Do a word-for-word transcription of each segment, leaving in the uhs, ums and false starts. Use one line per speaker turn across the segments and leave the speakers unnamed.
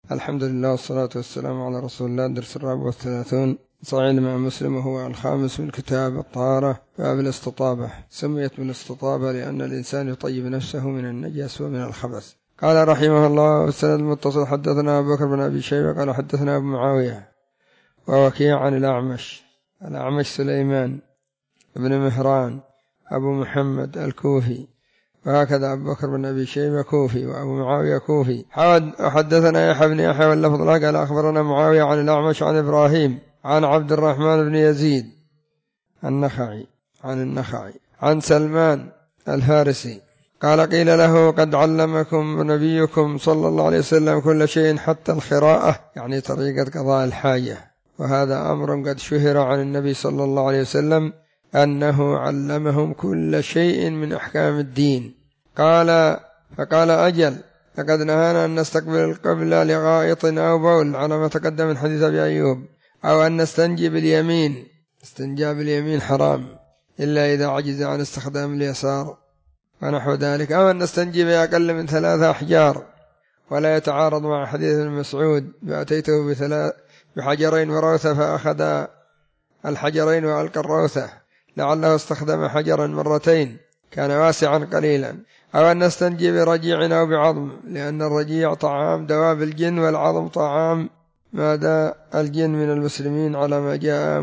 الحمد لله والصلاة والسلام على رسول الله. درس الرابع والثلاثون صحيح الإمام مسلم، وهو الخامس من كتاب الطهارة، باب الاستطابة. سميت بالاستطابة لأن الإنسان يطيب نفسه من النجس ومن الخبث. قال رحمه الله والسند المتصل حدثنا أبو بكر بن أبي شيبة قال حدثنا أبو معاوية ووكيع عن الأعمش الأعمش سليمان بن مهران أبو محمد الكوفي، وهكذا أبو بكر بن أبي شيبة كوفي وأبو معاوية كوفي. حدثنا يحيى بن يحيى واللفظ له قال أخبرنا معاوية عن الأعمش عن إبراهيم عن عبد الرحمن بن يزيد النخعي عن النخعي عن سلمان الفارسي قال قيل له قد علمكم نبيكم صلى الله عليه وسلم كل شيء حتى الخراءة، يعني طريقة قضاء الحاجة، وهذا أمر قد شهر عن النبي صلى الله عليه وسلم أنه علمهم كل شيء من أحكام الدين. قال فقال أجل لقد نهانا أن نستقبل القبلة لغائط أو بول على ما تقدم من حديث أبي أيوب، أو أن نستنجي باليمين، استنجاء باليمين حرام إلا إذا عجز عن استخدام اليسار ونحو ذلك، أو أن نستنجي بأقل من ثلاثة أحجار، ولا يتعارض مع حديث ابن مسعود فأتيته بثلاث بحجرين وروثة فأخذ الحجرين وألقى الروثة لعله استخدم حجرا مرتين كان واسعا قليلا، أو أن نستنجي برجيع أو بعظم، لأن الرجيع طعام دواب الجن والعظم طعام ماذا الجن من المسلمين على ما جاء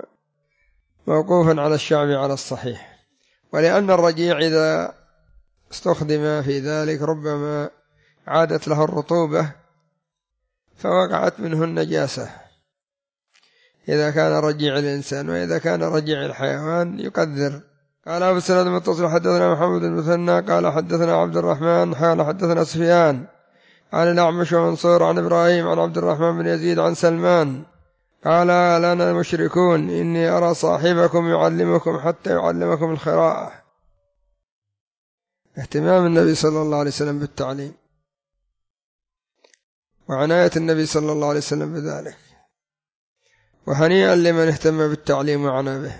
موقوفا على الشعب على الصحيح، ولأن الرجيع إذا استخدم في ذلك ربما عادت له الرطوبة فوقعت منه النجاسة إذا كان رجيع الإنسان، وإذا كان رجيع الحيوان يقدر. قال أبو السند المتصل حدثنا محمد المثنى قال حدثنا عبد الرحمن قال حدثنا سفيان عن الأعمش ومنصور عن إبراهيم عن عبد الرحمن بن يزيد عن سلمان قال لنا المشركون إني أرى صاحبكم يعلمكم حتى يعلمكم الخراءة. اهتمام النبي صلى الله عليه وسلم بالتعليم وعناية النبي صلى الله عليه وسلم بذلك، وهنيئا لمن اهتم بالتعليم وعنى به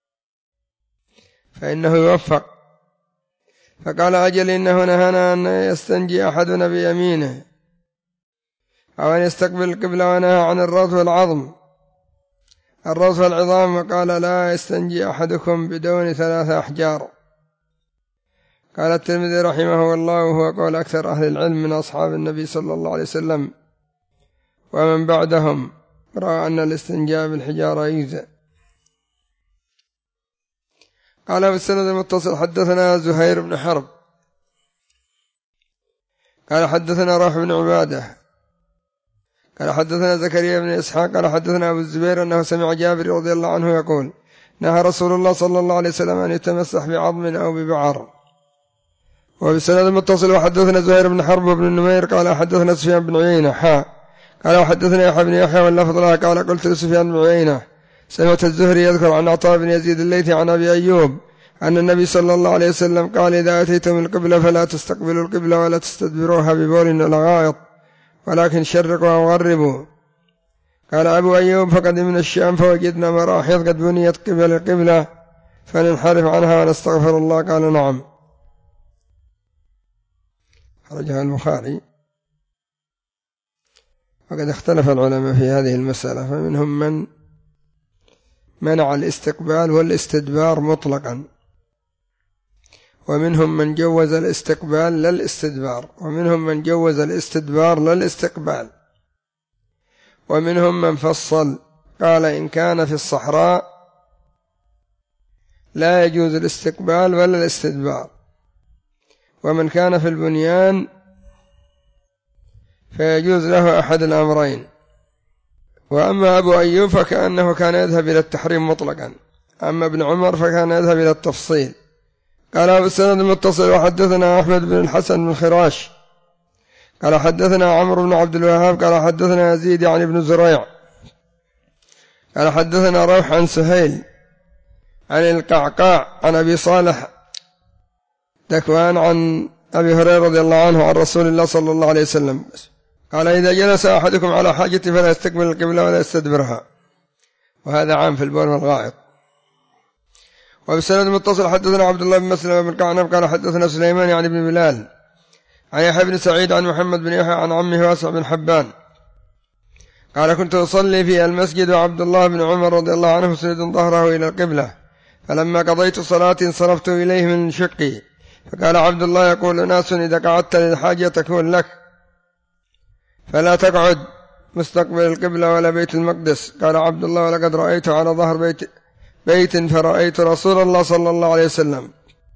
فإنه يوفق. فقال أجل إنه نهانا أن يستنجي أحدنا بيمينه أو أن يستقبل القبلة، ونهى عن الروث والعظم الروث والعظام، وقال لا يستنجي أحدكم بدون ثلاثة أحجار. قال الترمذي رحمه الله وهو قول أكثر أهل العلم من أصحاب النبي صلى الله عليه وسلم ومن بعدهم رأى أن الاستنجاء بالحجارة يجزئ. قال بالسند المتصل حدثنا زهير بن حرب قال حدثنا روح بن عبادة قال حدثنا زكريا بن إسحاق قال حدثنا أبو الزبير أنه سمع جابر رضي الله عنه يقول نهى رسول الله صلى الله عليه وسلم أن يتمسح بعظم أو ببعر. وبالسند المتصل وحدثنا زهير بن حرب وابن النمير قال حدثنا سفيان بن عيينة حا قال وحدثنا يحيى بن يحيى واللفظ له قال قلت لسفيان بن عيينة سمعت الزهري يذكر عن عطاء بن يزيد الليثي عن أبي أيوب أن النبي صلى الله عليه وسلم قال إذا أتيتم القبلة فلا تستقبلوا القبلة ولا تستدبروها ببول ولا غائط ولكن شرقوا أو غربوا. قال أبو أيوب فقدمنا الشام فوجدنا مراحيض قد بنيت قبل القبلة فننحرف عنها ونستغفر الله. قال نعم. خرجها البخاري. وقد اختلف العلماء في هذه المسألة، فمنهم من منع الاستقبال والاستدبار مطلقا، ومنهم من جوز الاستقبال للاستدبار، ومنهم من جوز الاستدبار للاستقبال، ومنهم من فصل قال إن كان في الصحراء لا يجوز الاستقبال ولا الاستدبار، ومن كان في البنيان فيجوز له أحد الأمرين. وأما أبو أيوب فكأنه كان يذهب إلى التحريم مطلقا، أما ابن عمر فكان يذهب إلى التفصيل. قال أبو السند المتصل وحدثنا أحمد بن الحسن بن خراش قال حدثنا عمرو بن عبد الوهاب قال حدثنا يزيد يعني ابن زريع قال حدثنا روح عن سهيل عن القعقاع عن أبي صالح ذكوان عن أبي هريرة رضي الله عنه عن رسول الله صلى الله عليه وسلم قال إذا جلس أحدكم على حاجته فلا يستقبل القبلة ولا يستدبرها، وهذا عام في البول والغائط. وبالسند المتصل حدثنا عبد الله بن مسلم بن قعنب قال حدثنا سليمان يعني بن بلال عن يحيى بن سعيد عن محمد بن يحيى عن عمه واسع بن حبان قال كنت أصلي في المسجد وعبد الله بن عمر رضي الله عنه مسند ظهره إلى القبلة، فلما قضيت صلاتي انصرفت إليه من شقي، فقال عبد الله يقول ناس إذا قعدت للحاجة تكون لك فلا تقعد مستقبل القبلة ولا بيت المقدس. قال عبد الله ولقد رأيت على ظهر بيت, بيت فرأيت رسول الله صلى الله عليه وسلم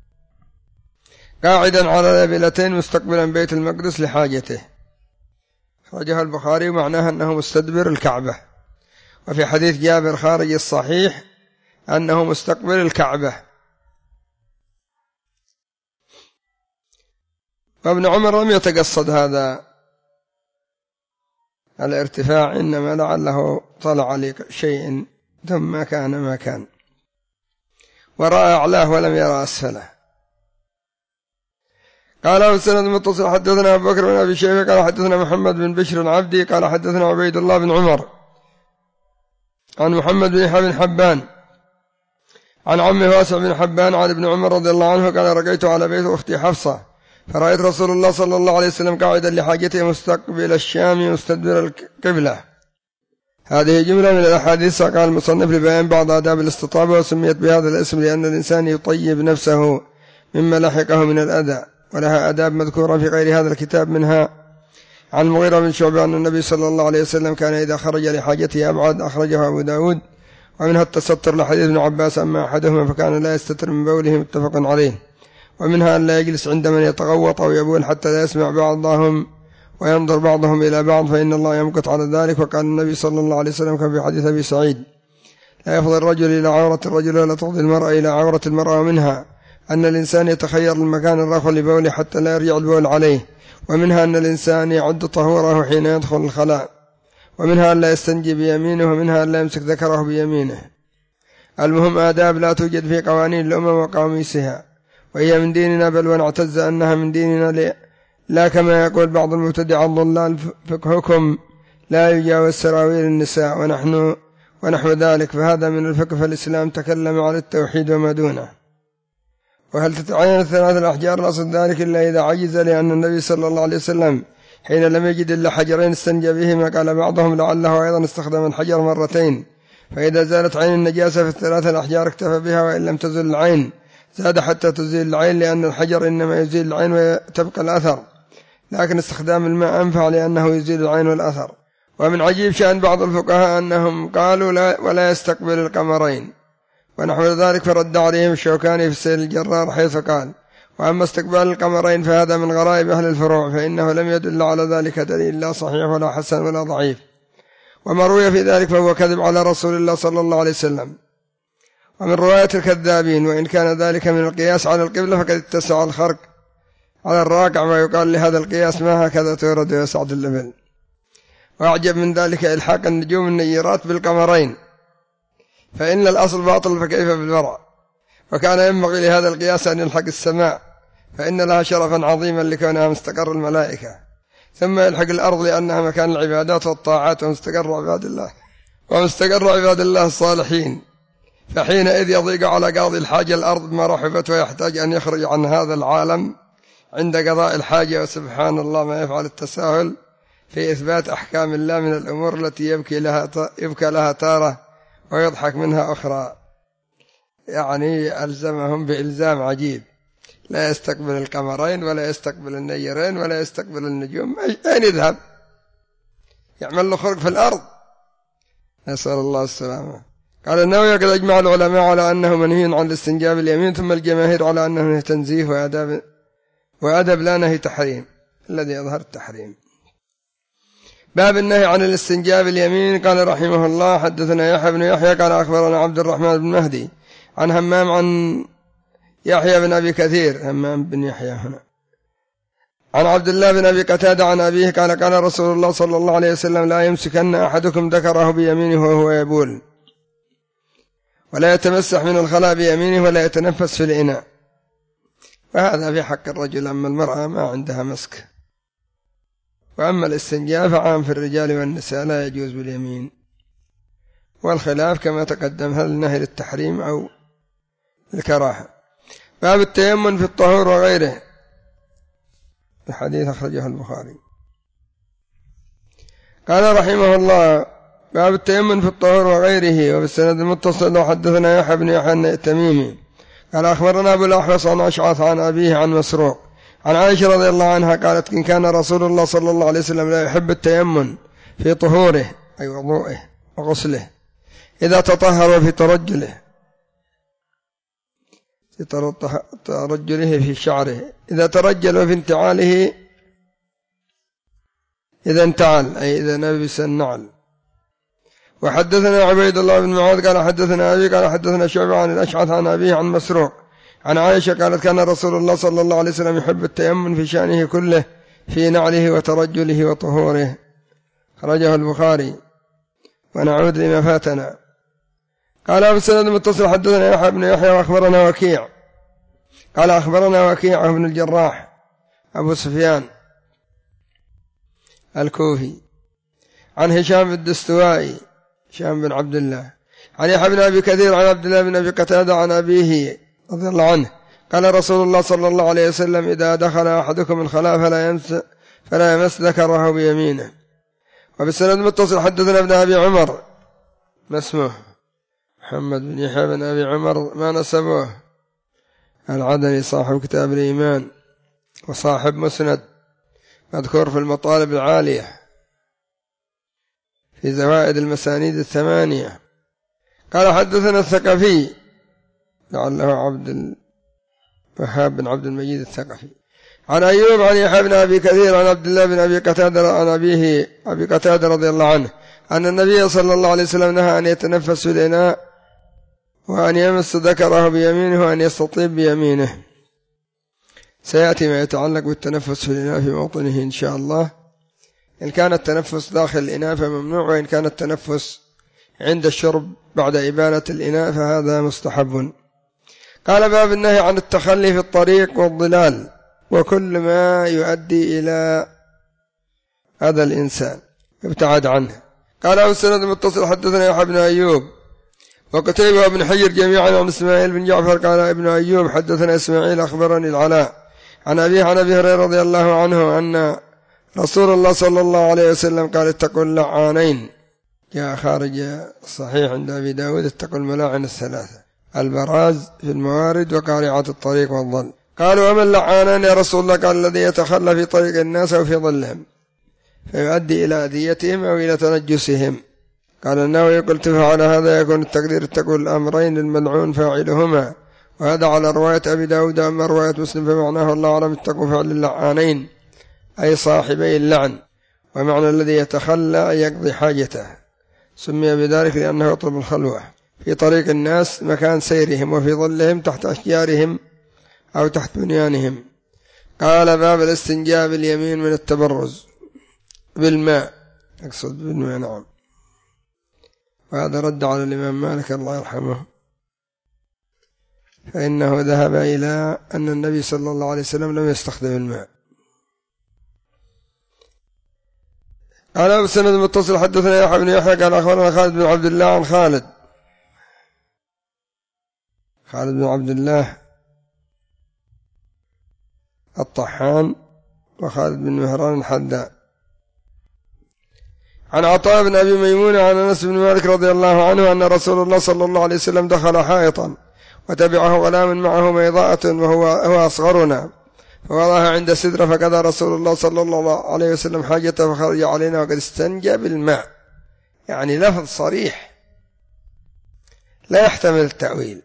قاعدا على لابلتين مستقبلا بيت المقدس لحاجته. خرجها البخاري معناها أنه مستدبر الكعبة، وفي حديث جابر خارج الصحيح أنه مستقبل الكعبة. وابن عمر لم يتقصد هذا الارتفاع، إنما لعله طلع لشيء ثم كان ما كان، ورأى أعلاه ولم يرى أسفله. قال السند المتصل حدثنا أبو بكر بن أبي شيبة قال حدثنا محمد بن بشر العبدي قال حدثنا عبيد الله بن عمر عن محمد بن يحيى بن حبان عن عمه واسع بن حبان عن ابن عمر رضي الله عنه قال رقيت على بيت أختي حفصة فرأيت رسول الله صلى الله عليه وسلم قاعدا لحاجته مستقبل الشام مستدبر القبلة. هذه جملة من الأحاديث قال المصنف لبيان بعض آداب الاستطابة، وسميت بهذا الاسم لأن الإنسان يطيب نفسه مما لحقه من الأذى، ولها آداب مذكورة في غير هذا الكتاب، منها عن مغيرة بن شعبة أن النبي صلى الله عليه وسلم كان إذا خرج لحاجته أبعد، أخرجه أبو داود. ومنها التستر لحديث ابن عباس أما أحدهما فكان لا يستتر من بوله متفق عليه. ومنها أن لا يجلس عند من يتغوط أو يبول حتى لا يسمع بعضهم وينظر بعضهم إلى بعض فإن الله يمقت على ذلك. وقال النبي صلى الله عليه وسلم كما في حديث أبي سعيد لا يفضل الرجل إلى عورة الرجل ولا تفضي المرأة إلى عورة المرأة. ومنها أن الإنسان يتخير المكان الراخ لبوله حتى لا يرجع البول عليه. ومنها أن الإنسان يعد طهوره حين يدخل الخلاء. ومنها أن لا يستنجي بيمينه. ومنها أن لا يمسك ذكره بيمينه. المهم آداب لا توجد في قوانين الأمم وقواميسها، وهي من ديننا، بل ونعتز أنها من ديننا، لا كما يقول بعض المبتدع الضلال فقهكم لا يجاوز سراويل النساء ونحن ونحو ذلك، فهذا من الفقه. فالإسلام تكلم عن التوحيد وما دونه. وهل تتعين الثلاث الأحجار الأصل ذلك إلا إذا عجز، لأن النبي صلى الله عليه وسلم حين لم يجد إلا حجرين استنجى بهما. قال بعضهم لعله أيضا استخدم الحجر مرتين، فإذا زالت عين النجاسة في الثلاث الأحجار اكتفى بها، وإن لم تزل العين زاد حتى تزيل العين، لأن الحجر إنما يزيل العين وتبقى الأثر، لكن استخدام الماء أنفع لأنه يزيل العين والأثر. ومن عجيب شأن بعض الفقهاء أنهم قالوا لا ولا يستقبل القمرين ونحو ذلك، فرد عليهم الشوكاني في السيل الجرار حيث قال وأما استقبال القمرين فهذا من غرائب أهل الفروع، فإنه لم يدل على ذلك دليل لا صحيح ولا حسن ولا ضعيف، وما روي في ذلك فهو كذب على رسول الله صلى الله عليه وسلم. ومن رواية الكذابين، وإن كان ذلك من القياس على القبلة فقد اتسع الخرق على الراقع، ما يقال لهذا القياس ما هكذا تورد ويسعد اللبن. وأعجب من ذلك إلحاق النجوم النيرات بالقمرين، فإن الأصل باطل فكيف بالورع. وكان ينبغي لهذا القياس أن يلحق السماء، فإن لها شرفا عظيما لكونها مستقر الملائكة، ثم يلحق الأرض لأنها مكان العبادات والطاعات ومستقر عباد الله ومستقر عباد الله الصالحين، فحينئذ يضيق على قاضي الحاجة الأرض ما رحبت، ويحتاج أن يخرج عن هذا العالم عند قضاء الحاجة. وسبحان الله ما يفعل التساهل في إثبات أحكام الله من الأمور التي يبكي لها يبكى لها تارة ويضحك منها أخرى. يعني ألزمهم بإلزام عجيب، لا يستقبل القمرين ولا يستقبل النيرين ولا يستقبل النجوم، أين يذهب؟ يعمل له خرق في الأرض، نسأل الله السلامة. قال النووي قد أجمع العلماء على أنه منهي عن الاستنجاب اليمين، ثم الجماهير على أنه نهي تنزيه وأدب, وأدب لا نهي تحريم، الذي يظهر التحريم. باب النهي عن الاستنجاب اليمين. قال رحمه الله حدثنا يحيى بن يحيى قال أخبرنا عبد الرحمن بن مهدي عن همام عن يحيى بن أبي كثير، همام بن يحيى هنا، عن عبد الله بن أبي قتادة عن أبيه قال قال رسول الله صلى الله عليه وسلم لا يمسكن أحدكم ذكره بيمينه وهو يبول، ولا يتمسح من الخلاء بيمينه، ولا يتنفس في الإناء. وهذا في حق الرجل، أما المرأة ما عندها مسك. وأما الاستنجاء فعام في الرجال والنساء لا يجوز باليمين، والخلاف كما تقدم هل النهي للتحريم أو الكراهة. باب التيمم في الطهور وغيره، الحديث أخرجه البخاري. قال رحمه الله: باب التيمم في الطهور وغيره. وبالسند المتصل حدثنا يحيى بن يحيى التميمي قال أخبرنا أبو الأحوص عن أشعث عن أبيه عن مسروق عن عائشة رضي الله عنها قالت: إن كان رسول الله صلى الله عليه وسلم لا يحب التيمم في طهوره أي وضوئه وغسله إذا تطهر في ترجله في ترجله في شعره إذا ترجل وفي انتعاله إذا انتعل أي إذا لبس النعل. وحدثنا عبيد الله بن معاذ قال حدثنا أبي قال حدثنا شعبة عن الأشعث عن أبيه عن مسروق عن عائشة قالت: كان رسول الله صلى الله عليه وسلم يحب التيمم في شأنه كله في نعله وترجله وطهوره. خرجه البخاري. ونعود لما فاتنا. قال أبو السند المتصل حدثنا يحيى بن يحيى وأخبرنا وكيع قال أخبرنا وكيع بن الجراح أبو سفيان الكوفي عن هشام الدستوائي هشام بن عبد الله عن يحيى بن أبي كثير عن عبد الله بن أبي قتادة عن أبيه رضي الله عنه قال رسول الله صلى الله عليه وسلم: إذا دخل أحدكم الخلاء فلا يمس فلا يمس ذكره بيمينه. وبالسند المتصل حدثنا ابن أبي عمر ما اسمه محمد بن يحيى بن أبي عمر ما نسبوه العدني صاحب كتاب الإيمان وصاحب مسند مذكور في المطالب العالية في زوائد المسانيد الثمانية. قال حدثنا الثقفي لعله عبد الوهاب بن عبد المجيد الثقفي عن أيوب عن يحيى بن أبي كثير عن عبد الله بن أبي قتادة عن أبيه أبي قتادة رضي الله عنه أن النبي صلى الله عليه وسلم نهى أن يتنفس في الإناء وأن يمس ذكره بيمينه وأن يستطيب بيمينه. سيأتي ما يتعلق بالتنفس في الإناء في موطنه إن شاء الله. إن كان التنفس داخل الإناء فممنوع، وإن كان التنفس عند الشرب بعد إبانة الإناء فهذا مستحب. قال: باب النهي عن التخلي في الطريق والظلال وكل ما يؤدي إلى هذا الإنسان ابتعد عنه. قال أبو السند المتصل حدثنا يحيى بن أيوب وقتيبة بن حجر جميعا عن إسماعيل بن جعفر قال ابن أيوب حدثنا إسماعيل أخبرني العلاء عن أبيه عن أبي هريرة رضي الله عنه أن رسول الله صلى الله عليه وسلم قال: اتقوا اللعانين. جاء خارج الصحيح عند أبي داود: اتقوا الملاعن الثلاثة البراز في الموارد وقارعات الطريق والظل. قالوا: وما اللعانان يا رسول الله؟ قال: الذي يتخلى في طريق الناس أو في ظلهم فيؤدي إلى أذيتهم أو إلى تنجسهم. قال النووي: قلت فعلى هذا يكون التقدير اتقوا الأمرين الملعون فاعلهما، وهذا على رواية أبي داود. أما رواية مسلم فمعناه الله أعلم اتقوا فعل اللعانين أي صاحبي اللعن، ومعنى الذي يتخلى أن يقضي حاجته. سمي بذلك لأنه يطلب الخلوة في طريق الناس مكان سيرهم وفي ظلهم تحت أشجارهم أو تحت بنيانهم. قال: باب الاستنجاء باليمين من التبرز بالماء، أقصد بالماء نعم. وهذا رد على الإمام مالك الله يرحمه، فإنه ذهب إلى أن النبي صلى الله عليه وسلم لم يستخدم الماء. قال أبو السند المتصل حدثنا يحيى بن يحيى قال أخبرنا خالد بن عبد الله عن خالد خالد بن عبد الله الطحان وخالد بن مهران الحداء عن عطاء بن أبي ميمون عن أنس بن مالك رضي الله عنه أن رسول الله صلى الله عليه وسلم دخل حائطا وتبعه غلام معه ميضاءة وهو هو أصغرنا فوضعها عند سدرة، فقضى رسول الله صلى الله عليه وسلم حاجته فخرج علينا وقد استنجى بالماء. يعني لفظ صريح لا يحتمل التأويل.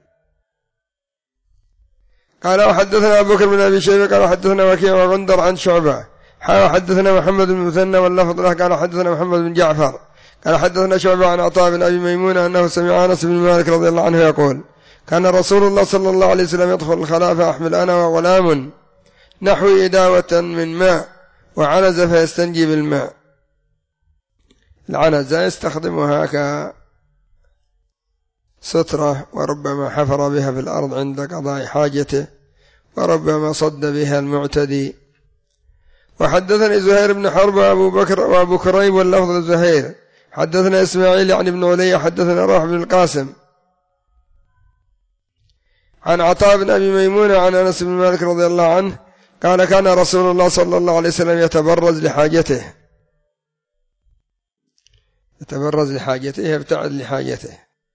قال: وحدثنا أبو بكر بن أبي شيبة قال حدثنا وكيع وغندر عن شعبة حاول حدثنا محمد بن مثنى واللفظ له قال حدثنا محمد بن جعفر قال حدثنا شعبة عن عطاء بن أبي ميمون أنه سمع أنس بن مالك رضي الله عنه يقول: كان رسول الله صلى الله عليه وسلم يدخل الخلاء فأحمل أنا وغلام نحو إداوة من ماء وعنز فيستنجي بالماء. العنز يستخدمها كسترة، وربما حفر بها في الأرض عند قضاء حاجته، وربما صد بها المعتدي. وحدثني زهير بن حرب وأبو بكر وأبو كريب واللفظ زهير حدثنا إسماعيل يعني بن علي حدثنا روح بن القاسم عن عطاء بن أبي ميمون عن أنس بن مالك رضي الله عنه قال: كان رسول الله صلى الله عليه وسلم يتبرز لحاجته. يتبرز لحاجته يبتعد لحاجته،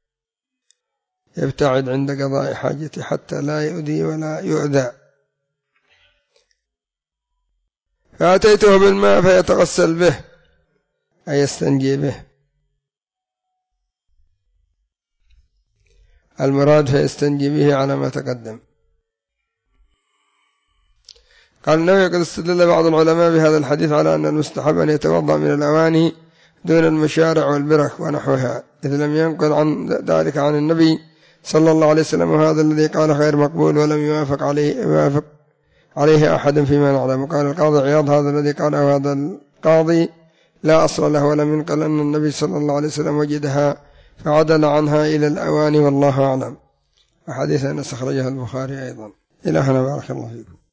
يبتعد عند قضاء حاجته حتى لا يؤذي ولا يؤذى. فأتيته بالماء فيتغسل به أي يستنجي به، المراد فيستنجي به على ما تقدم. قال النووي قد استدل بعض العلماء بهذا الحديث على أن المستحب أن يتوضأ من الأواني دون المشارع والبرك ونحوها، إذ لم ينقل عن ذلك عن النبي صلى الله عليه وسلم، وهذا الذي قال غير مقبول ولم يوافق عليه يوافق عليه أحد فيما نعلم. وقال القاضي عياض هذا الذي قاله هذا القاضي لا أصل له، ولم ينقل أن النبي صلى الله عليه وسلم وجدها فعدل عنها إلى الأواني والله أعلم. وحديث أنس أخرجه البخاري أيضا. إلى هنا بارك الله فيكم.